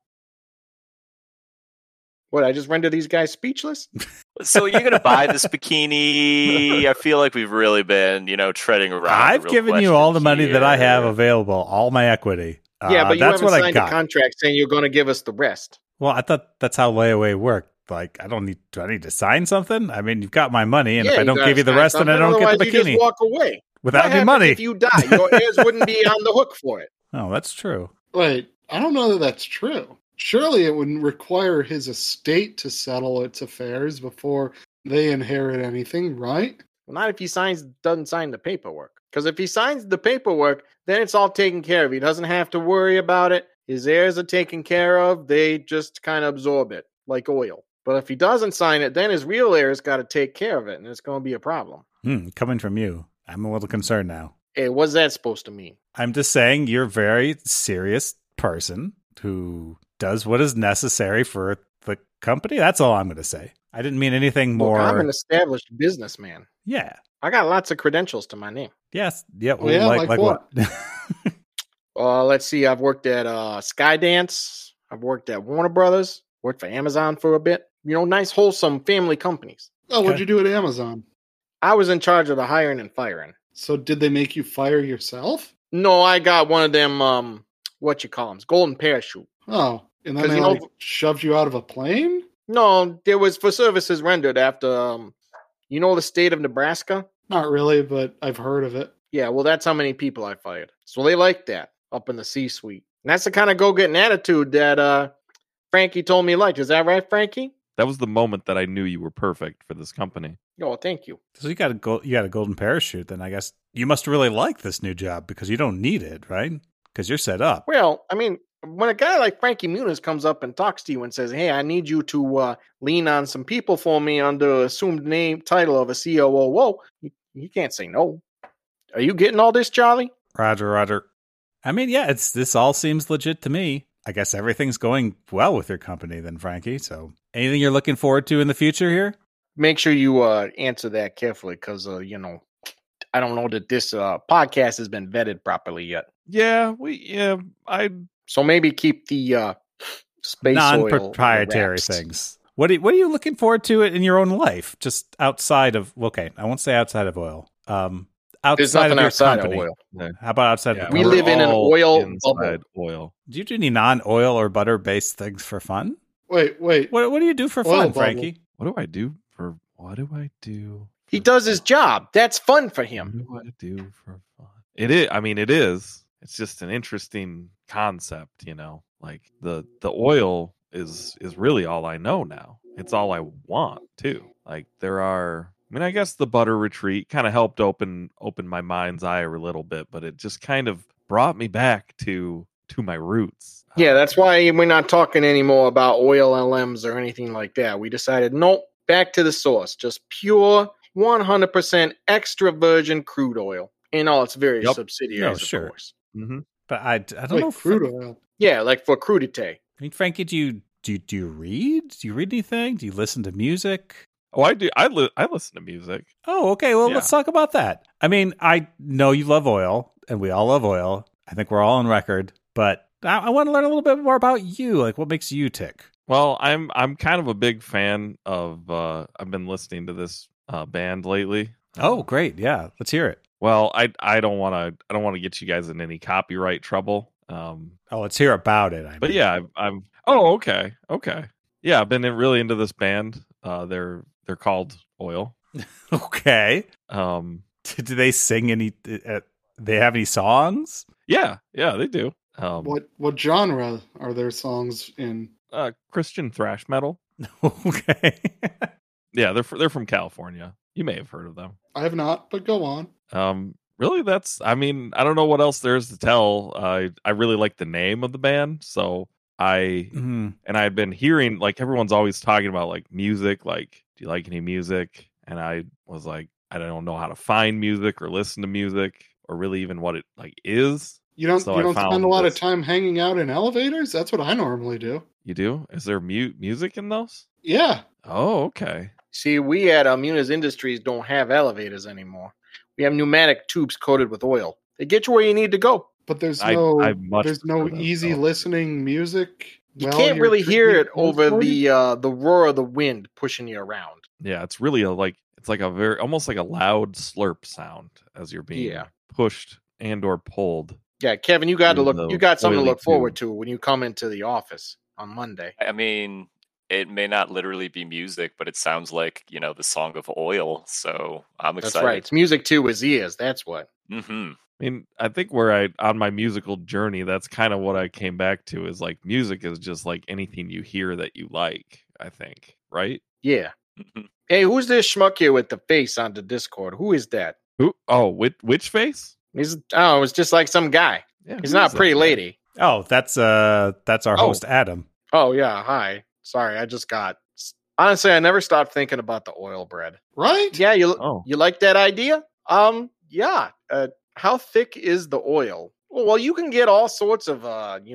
What, I just rendered these guys speechless? So you're going to buy this bikini? I feel like we've really been, treading around. the I've real given you question all the money that I have here. available, all my equity. Yeah, but you that's haven't what I signed a got. contract saying you're going to give us the rest. Well, I thought that's how layaway worked. Like, do I need to sign something? I mean, you've got my money, and if I don't gotta give you the sign rest, then I something, don't get the otherwise you bikini just walk away. without What any happens money. if you die? Your heirs wouldn't be on the hook for it. Oh, that's true. Wait, I don't know that that's true. Surely it would require his estate to settle its affairs before they inherit anything, right? Well, not if he doesn't sign the paperwork. Because if he signs the paperwork, then it's all taken care of. He doesn't have to worry about it. His heirs are taken care of. They just kind of absorb it like oil. But if he doesn't sign it, then his real heirs got to take care of it, and it's going to be a problem. Coming from you, I'm a little concerned now. Hey, what's that supposed to mean? I'm just saying you're a very serious person who does what is necessary for the company. That's all I'm going to say. I didn't mean anything Look, more. I'm an established businessman. Yeah. I got lots of credentials to my name. Yes. Yeah. Oh, yeah, like what? Let's see. I've worked at Skydance. I've worked at Warner Brothers. Worked for Amazon for a bit. Nice, wholesome family companies. Oh, what'd you do at Amazon? I was in charge of the hiring and firing. So did they make you fire yourself? No, I got one of them, what you call them, golden parachute. Oh, and then 'Cause, they shoved you out of a plane? No, there was for services rendered after, the state of Nebraska? Not really, but I've heard of it. Yeah, well, that's how many people I fired. So they like that up in the C-suite. And that's the kind of go-getting attitude that Frankie told me he liked. Is that right, Frankie? That was the moment that I knew you were perfect for this company. Oh, thank you. So you got a golden parachute. Then I guess you must really like this new job because you don't need it, right? Because you're set up. Well, I mean, when a guy like Frankie Muniz comes up and talks to you and says, hey, I need you to lean on some people for me under assumed name title of a COO, you can't say no. Are you getting all this, Charlie? Roger. I mean, yeah, this all seems legit to me. I guess everything's going well with your company then, Frankie. So anything you're looking forward to in the future here? Make sure you answer that carefully because, I don't know that this podcast has been vetted properly yet. Yeah, So maybe keep the space non-proprietary oil things. What are you looking forward to in your own life? Just outside of, okay, I won't say outside of oil. There's Outside nothing of your outside company. of oil. How about outside yeah, of We butter? live in an all oil inside bubble. oil. Do you do any non-oil or butter-based things for fun? Wait. What do you do for Oil fun, bubble. Frankie? What do I do? He does his job. That's fun for him. What do I do for fun? It is. I mean, it is. It's just an interesting concept, Like the oil is really all I know now. It's all I want too. Like I guess the butter retreat kind of helped open my mind's eye a little bit, but it just kind of brought me back to my roots. Yeah, that's why we're not talking anymore about oil LMs or anything like that. We decided, nope, back to the source. Just pure 100% extra virgin crude oil in all its various subsidiaries, sure. of course. Mm-hmm. But I don't Wait, know. crude oil. Yeah, like for crudité. I mean, Frankie, do you read? Do you read anything? Do you listen to music? Oh, I do. I listen to music. Oh, okay. Well, Yeah. let's talk about that. I mean, I know you love oil, and we all love oil. I think we're all on record. But I want to learn a little bit more about you. Like, what makes you tick? Well, I'm kind of a big fan of. I've been listening to this band lately. Oh, great. Yeah, let's hear it. Well, I don't want to get you guys in any copyright trouble. Let's hear about it. But yeah, I'm. Oh, okay. Yeah, I've been really into this band. They're called Oil. Okay. Do they sing any? They have any songs? Yeah, they do. What genre are their songs in? Christian thrash metal. Okay. Yeah, they're from California. You may have heard of them. I have not, but go on. Really, I don't know what else there is to tell. I really like the name of the band, so and I've been hearing, like, everyone's always talking about, like, music, like, do you like any music? And I was like, I don't know how to find music or listen to music or really even what it like is. You don't So I spend found a lot of this. time hanging out in elevators? That's what I normally do. You do? Is there music in those? Yeah. Oh, okay. See, we at Muniz Industries don't have elevators anymore. We have pneumatic tubes coated with oil. They get you where you need to go. But there's I no much there's no prefer that, easy though. listening music. You while can't you're really hear it drinking over transporting? the roar of the wind pushing you around. Yeah, it's really it's like a very almost like a loud slurp sound as you're being pushed and or pulled. Yeah, Kevin, you got to Through look. the You got something to oily look forward tube. to when you come into the office on Monday. I mean, it may not literally be music, but it sounds like, the song of oil. So I'm That's excited. right. It's music to his ears. That's what. Mm-hmm. I mean, I think on my musical journey, that's kind of what I came back to is like music is just like anything you hear that you like, I think, right? Yeah. Mm-hmm. Hey, who's this schmuck here with the face on the Discord? Who is that? Who? Oh, which face? It's just like some guy. Yeah, He's who not is a that pretty guy? lady. Oh, that's our host Adam. Oh yeah, hi. Sorry, I just got. Honestly, I never stopped thinking about the oil bread. Right? Yeah, you Oh. like that idea? Yeah. How thick is the oil? Well, you can get all sorts of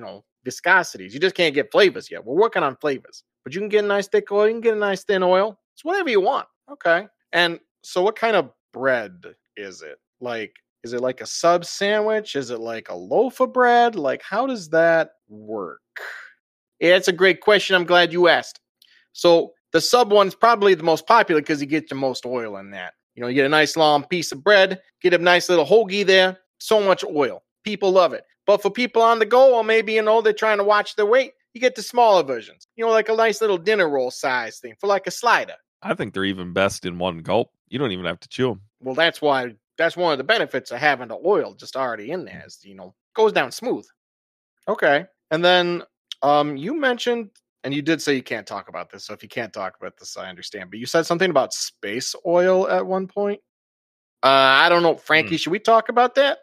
viscosities. You just can't get flavors yet. We're working on flavors. But you can get a nice thick oil. You can get a nice thin oil. It's whatever you want. Okay. And so what kind of bread is it? Like, is it like a sub sandwich? Is it like a loaf of bread? Like, how does that work? Yeah, it's a great question. I'm glad you asked. So the sub one's probably the most popular because you get the most oil in that. You know, you get a nice long piece of bread, get a nice little hoagie there. So much oil. People love it. But for people on the go, or maybe, you know, they're trying to watch their weight, you get the smaller versions. You know, like a nice little dinner roll size thing for like a slider. I think they're even best in one gulp. You don't even have to chew them. Well, that's one of the benefits of having the oil just already in there. Is, you know, goes down smooth. Okay. And then you mentioned, and you did say you can't talk about this. So if you can't talk about this, I understand. But you said something about space oil at one point. I don't know, Frankie. Should we talk about that?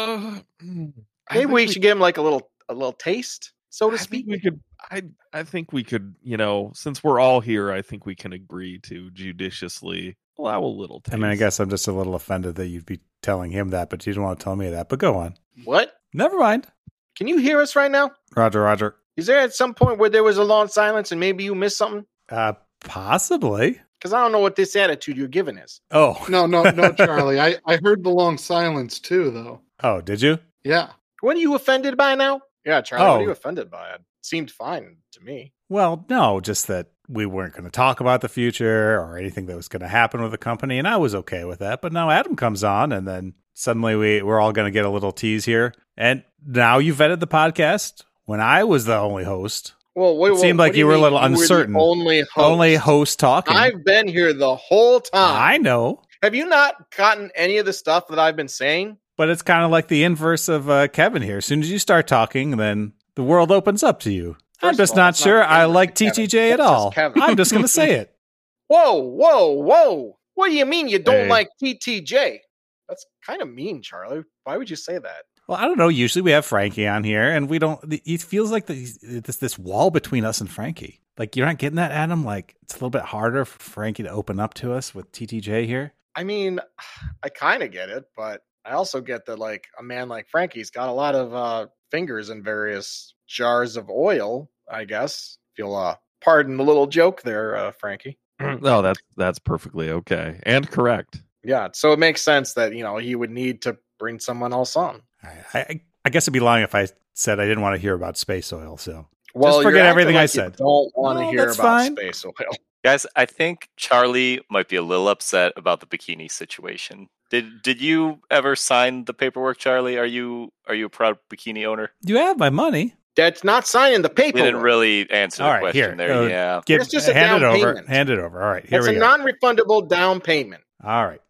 Maybe we should give him like a little taste, so to speak. I think we could, you know, since we're all here, I think we can agree to judiciously allow a little taste. I mean, I guess I'm just a little offended that you'd be telling him that, but you don't want to tell me that. But go on. What? Never mind. Can you hear us right now? Roger. Is there at some point where there was a long silence and maybe you missed something? Possibly. Because I don't know what this attitude you're giving is. Oh. No, Charlie. I heard the long silence too, though. Oh, did you? Yeah. What are you offended by now? Yeah, Charlie, what are you offended by? It seemed fine to me. Well, no, just that we weren't going to talk about the future or anything that was going to happen with the company, and I was okay with that. But now Adam comes on, and then suddenly we're all going to get a little tease here. And now you vetted the podcast when I was the only host. Well, it seemed like you were a little uncertain. Only host talking. I've been here the whole time. I know. Have you not gotten any of the stuff that I've been saying? But it's kind of like the inverse of Kevin here. As soon as you start talking, then the world opens up to you. I'm just not sure I like TTJ at all. I'm just going to say it. Whoa. What do you mean you don't like TTJ? That's kind of mean, Charlie. Why would you say that? Well, I don't know. Usually we have Frankie on here, and we don't. It feels like there's this wall between us and Frankie. Like, you're not getting that, Adam? Like, it's a little bit harder for Frankie to open up to us with TTJ here? I mean, I kind of get it, but I also get that, like, a man like Frankie's got a lot of fingers in various jars of oil, I guess. If you'll pardon the little joke there, Frankie. No, that's perfectly okay and correct. Yeah, so it makes sense that, you know, he would need to bring someone else on. I guess it'd be lying if I said I didn't want to hear about space oil, so well, just forget everything I said. Don't want to hear about space oil. Guys, I think Charlie might be a little upset about the bikini situation. Did you ever sign the paperwork, Charlie? Are you a proud bikini owner? You have my money. That's not signing the paperwork. We didn't really answer the question there. Yeah, it's just a down payment. Hand it over. All right, here we go. It's a non-refundable down payment. All right.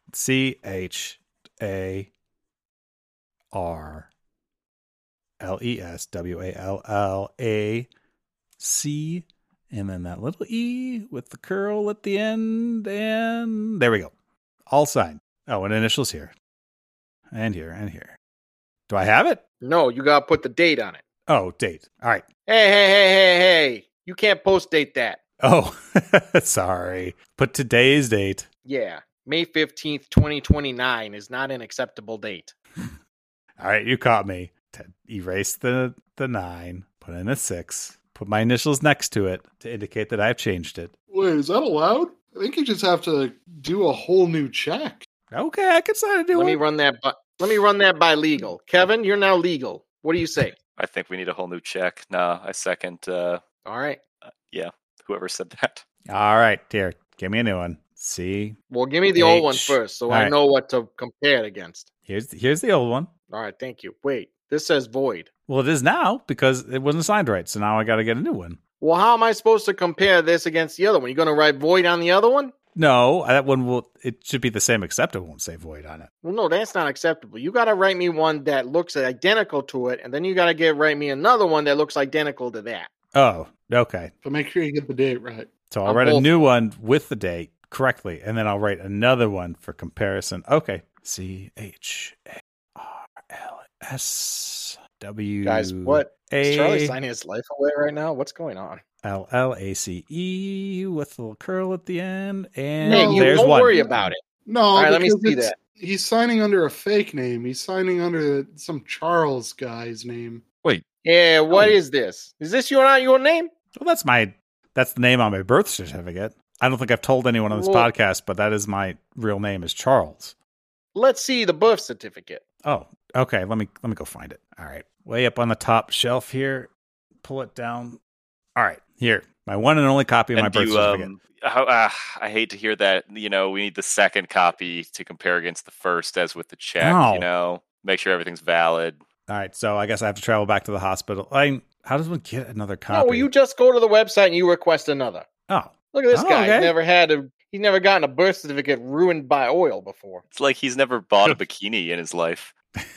CHARLESWALLAC, and then that little E with the curl at the end, and there we go. All signed. Oh, and initials here. And here, and here. Do I have it? No, you got to put the date on it. Oh, date. All right. Hey. You can't post-date that. Oh, sorry. Put today's date. Yeah. May 15th, 2029 is not an acceptable date. All right, you caught me. To erase the 9, put in a 6, put my initials next to it to indicate that I've changed it. Wait, is that allowed? I think you just have to do a whole new check. Okay, I can sign a new one. Let me run that by legal. Kevin, you're now legal. What do you say? I think we need a whole new check. Nah, I second. All right. Yeah, whoever said that. All right, here, give me a new one. See? Well, give me the old one first, so I know what to compare it against. Here's the old one. All right, thank you. Wait, this says void. Well, it is now because it wasn't signed right, so now I got to get a new one. Well, how am I supposed to compare this against the other one? You going to write void on the other one? No, that one will. It should be the same, except it won't say void on it. Well, no, that's not acceptable. You got to write me one that looks identical to it, and then you got to write me another one that looks identical to that. Oh, okay. But make sure you get the date right. So I'll write a new one with the date correctly, and then I'll write another one for comparison. Okay. CHARLSW. Guys, what? Is Charlie signing his life away right now? What's going on? LLACE with a little curl at the end, and there's one. Don't worry about it. No, all right, let me see that. He's signing under a fake name. He's signing under some Charles guy's name. Wait, Yeah, what is this? Is this your name? Well, that's the name on my birth certificate. I don't think I've told anyone on this podcast, but that is my real name is Charles. Let's see the birth certificate. Oh, okay. Let me go find it. All right. Way up on the top shelf here. Pull it down. All right. Here. My one and only copy of my birth certificate. I hate to hear that. We need the second copy to compare against the first, as with the check. Make sure everything's valid. All right, so I guess I have to travel back to the hospital. How does one get another copy? No, you just go to the website and you request another. Oh, look at this guy. Okay. He's never gotten a birth certificate ruined by oil before. It's like he's never bought a bikini in his life.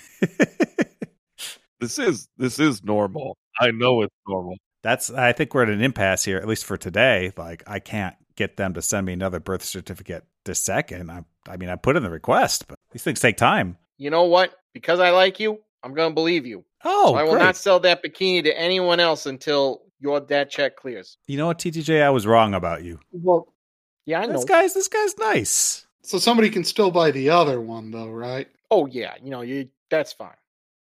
This is normal. I know it's normal. I think we're at an impasse here, at least for today. Like, I can't get them to send me another birth certificate this second. I put in the request, but these things take time. You know what? Because I like you, I'm going to believe you. Oh, so I will not sell that bikini to anyone else until that check clears. You know what, TTJ? I was wrong about you. Well, yeah, I know. This guy's nice. So somebody can still buy the other one, though, right? Oh, yeah. That's fine.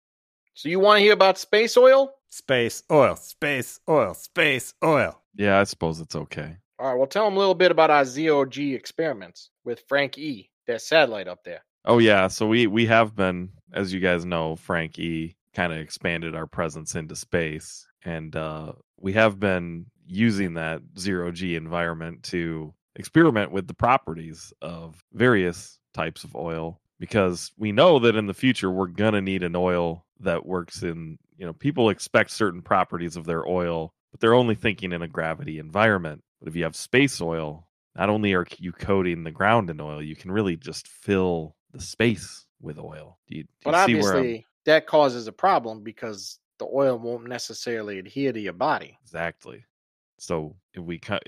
So you want to hear about space oil? Space oil, space oil, space oil. Yeah, I suppose it's okay. All right, well, tell them a little bit about our ZOG experiments with Frank E., that satellite up there. Oh, yeah. So we have been, as you guys know, Frank E. kind of expanded our presence into space. And we have been using that zero-G environment to experiment with the properties of various types of oil, because we know that in the future we're going to need an oil that works in, people expect certain properties of their oil, but they're only thinking in a gravity environment. But if you have space oil, not only are you coating the ground in oil, you can really just fill the space with oil. But obviously, that causes a problem because the oil won't necessarily adhere to your body. Exactly. So if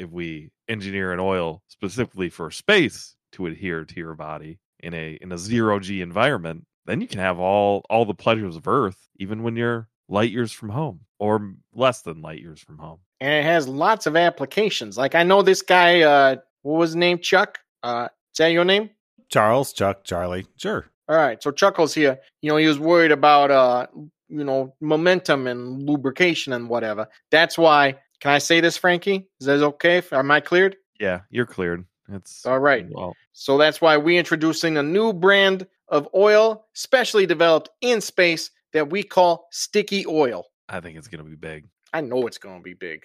we engineer an oil specifically for space to adhere to your body in a zero-G environment, then you can have all the pleasures of Earth, even when you're light years from home or less than light years from home. And it has lots of applications. Like, I know this guy, what was his name? Chuck? Is that your name? Charles, Chuck, Charlie. Sure. All right. So Chuckles here, he was worried about, momentum and lubrication and whatever. That's why, can I say this, Frankie? Is that okay? Am I cleared? Yeah, you're cleared. It's all right. Well, so that's why we're introducing a new brand of oil, specially developed in space, that we call sticky oil. I think it's going to be big. I know it's going to be big.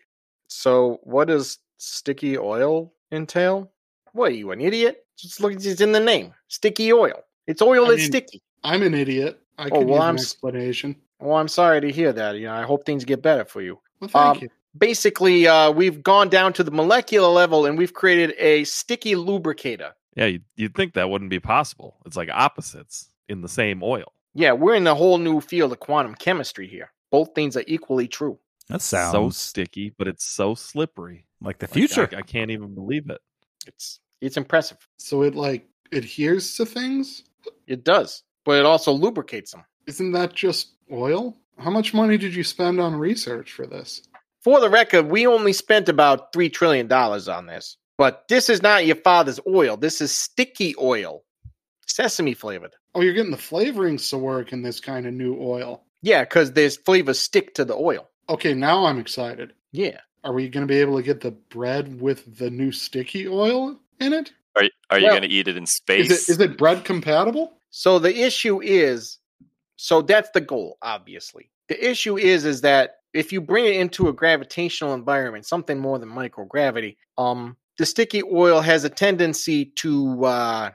So what does sticky oil entail? What, are you an idiot? Just look, it's in the name. Sticky oil. It's oil that's sticky. I'm an idiot. I can use an explanation. Well, I'm sorry to hear that. I hope things get better for you. Well, thank you. Basically, we've gone down to the molecular level and we've created a sticky lubricator. Yeah, you'd think that wouldn't be possible. It's like opposites in the same oil. Yeah, we're in a whole new field of quantum chemistry here. Both things are equally true. That sounds so sticky, but it's so slippery. Like the future. I can't even believe it. It's impressive. So it adheres to things? It does, but it also lubricates them. Isn't that just oil? How much money did you spend on research for this? For the record, we only spent about $3 trillion on this. But this is not your father's oil. This is sticky oil. Sesame flavored. Oh, you're getting the flavorings to work in this kind of new oil. Yeah, because there's flavors stick to the oil. Okay, now I'm excited. Yeah. Are we going to be able to get the bread with the new sticky oil in it? Are you going to eat it in space? Is it bread compatible? So the issue is, that's the goal, obviously. The issue is that if you bring it into a gravitational environment, something more than microgravity, the sticky oil has a tendency to,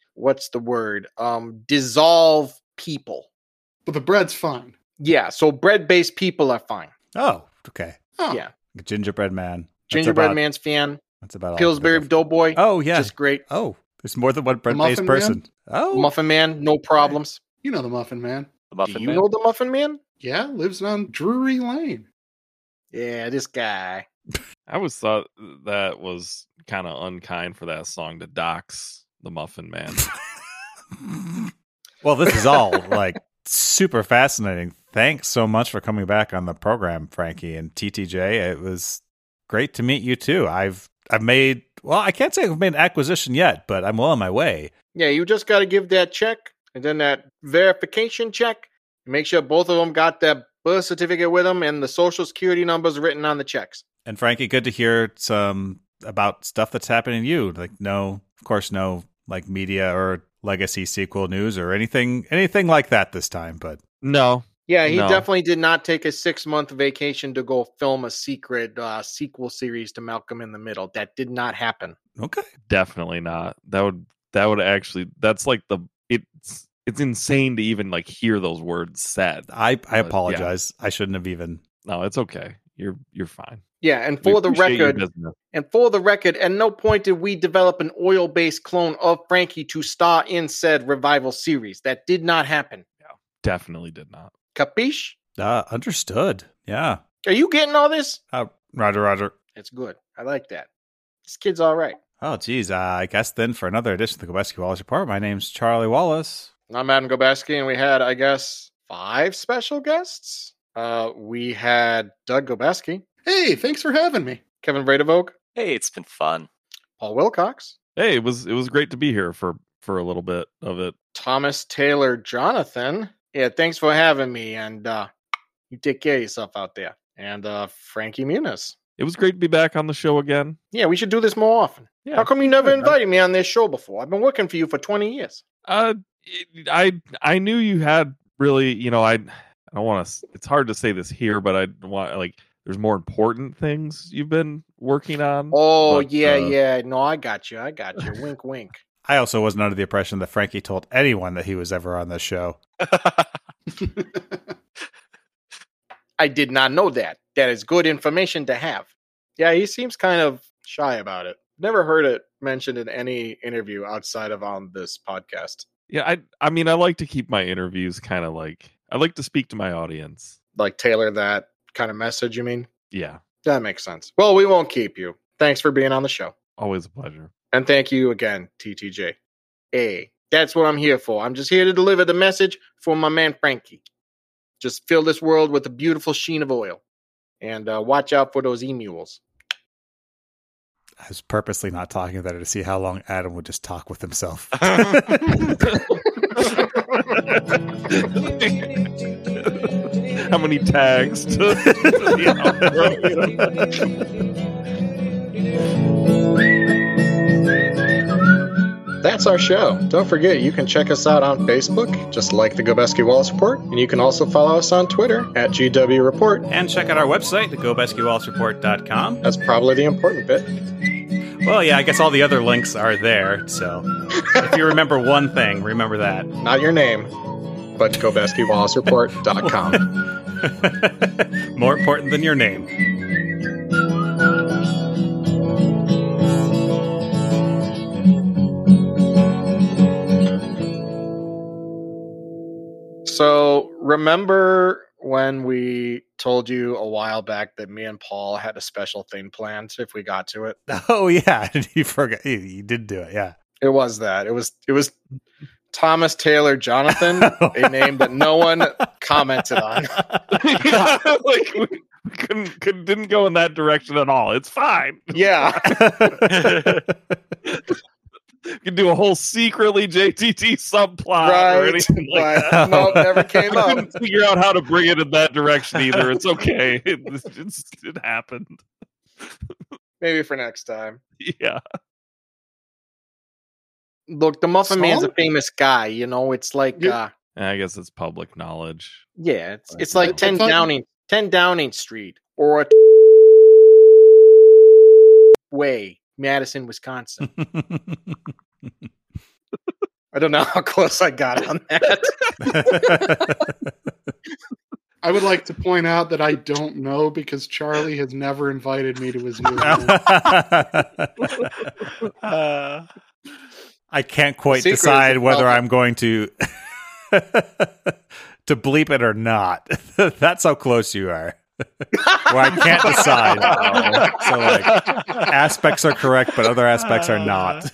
dissolve people. But the bread's fine. Yeah, so bread-based people are fine. Oh, okay. Oh. Yeah. Gingerbread man. Gingerbread man's fan. That's about all. Pillsbury Doughboy. Oh, yeah. Just great. Oh, there's more than one bread-based person. Oh. Muffin Man, no problems. You know the Muffin Man. Do you know the Muffin Man? Yeah, lives on Drury Lane. Yeah, this guy. I always thought that was kind of unkind for that song to dox the Muffin Man. Well, this is all super fascinating. Thanks so much for coming back on the program, Frankie and TTJ. It was great to meet you too. I've made, I can't say I've made an acquisition yet, but I'm well on my way. Yeah, you just got to give that check and then that verification check. Make sure both of them got that birth certificate with them and the social security numbers written on the checks. And Frankie, good to hear some about stuff that's happening to you. Like no like media or legacy sequel news or anything like that this time. But No. Yeah, he No. definitely did not take a 6-month vacation to go film a secret sequel series to Malcolm in the Middle. That did not happen. okay. Definitely not. That would actually, that's like it's insane to even like hear those words said. I apologize. I shouldn't have even. No, it's okay. You're fine. Yeah, and We for the appreciate your record, business. at no point did we develop an oil-based clone of Frankie to star in said revival series. That did not happen. Definitely did not. Capiche? Understood. Yeah. Are you getting all this? Roger. It's good. I like that. This kid's all right. Oh, geez. I guess then for another edition of the Gobeski Wallace Report, my name's Charlie Wallace. I'm Adam Gobeski, and we had, I guess, 5 special guests. We had Doug Gobeski, Hey, thanks for having me. Kevin Vredevogt, Hey, it's been fun. Paul Wilcox, Hey, it was great to be here for a little bit of it. Thomas Taylor Jonathan. Yeah, thanks for having me, and you take care of yourself out there. And Frankie Muniz. It was great to be back on the show again. Yeah, we should do this more often. Yeah. How come you never Good, invited me on this show before? I've been working for you for 20 years. I knew you had really, I don't want to. It's hard to say this here, but I want like there's more important things you've been working on. Oh, But, yeah. No, I got you. Wink, wink. I also wasn't under the impression that Frankie told anyone that he was ever on this show. I did not know that. That is good information to have. Yeah, he seems kind of shy about it. Never heard it mentioned in any interview outside of on this podcast. Yeah, I mean, I like to keep my interviews kind of like I like to speak to my audience. Like tailor that kind of message, you mean? Yeah, That makes sense. Well, we won't keep you. Thanks for being on the show. always a pleasure. And thank you again, TTJ. Hey, that's what I'm here for. I'm just here to deliver the message for my man Frankie. Just fill this world with a beautiful sheen of oil. And watch out for those emules. I was purposely not talking about it to see how long Adam would just talk with himself. How many tags to That's our show. Don't forget, you can check us out on Facebook, just like the Gobeski Wallace Report. And you can also follow us on Twitter at GW Report. And check out our website, thegobeskiwallacereport.com. That's probably the important bit. Well, yeah, I guess all the other links are there. So if you remember one thing, remember that. Not your name, but GobeskiWallaceReport.com. More important than your name. So, remember when we told you a while back that me and Paul had a special thing planned if we got to it? Oh, yeah. You forgot. You did do it. Yeah. It was that. It was Thomas Taylor Jonathan, a name that no one commented on. like we didn't go in that direction at all. It's fine. Yeah. You can do a whole secretly JTT subplot or anything like that. No, never came I up. couldn't figure out how to bring it in that direction either. It's okay. It happened. Maybe for next time. Yeah. Look, the Muffin Man's a Song? famous guy, you know. It's like Yeah. I guess it's public knowledge. yeah, it's like 10 I thought- Downing Street or a way, Madison, Wisconsin. I don't know how close I got on that. I would like to point out that I don't know because Charlie has never invited me to his new home. I can't quite Secret is decide a whether problem. I'm going to to bleep it or not. That's how close you are. Where I can't decide. So like aspects are correct, but other aspects are not.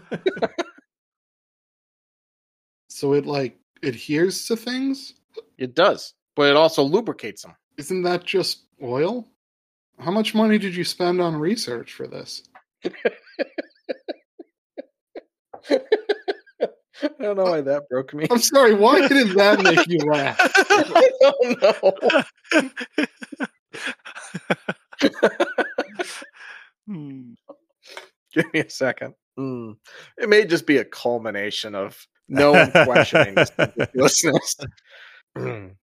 So it like adheres to things? It does, but it also lubricates them. Isn't that just oil? How much money did you spend on research for this? I don't know why that broke me. I'm sorry, why did that make you laugh? I don't know. Give me a second. It may just be a culmination of no one questioning this ridiculousness.